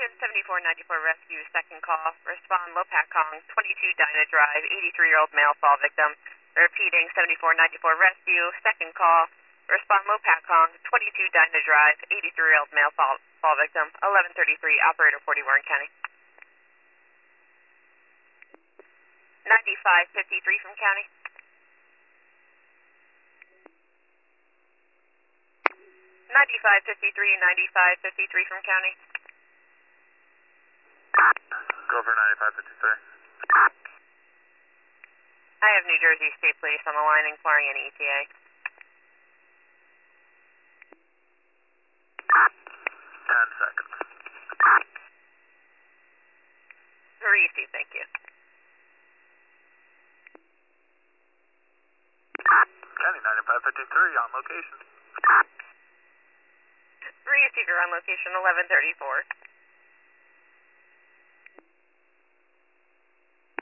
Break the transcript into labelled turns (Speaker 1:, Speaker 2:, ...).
Speaker 1: Location 7494 Rescue, second call. Respond Lopakong, 22 Dinah Drive, 83-year-old male fall victim. Repeating 7494 Rescue, second call. Respond Lopakong, 22 Dinah Drive, 83-year-old male fall victim. 1133, operator 40 Warren County. 9553 from County. 9553 from County.
Speaker 2: Go for 9553.
Speaker 1: I have New Jersey State Police on the line inquiring an ETA.
Speaker 2: 10 seconds.
Speaker 1: Receive, thank you.
Speaker 2: County 9553 on location.
Speaker 1: Receive, you're on location 1134.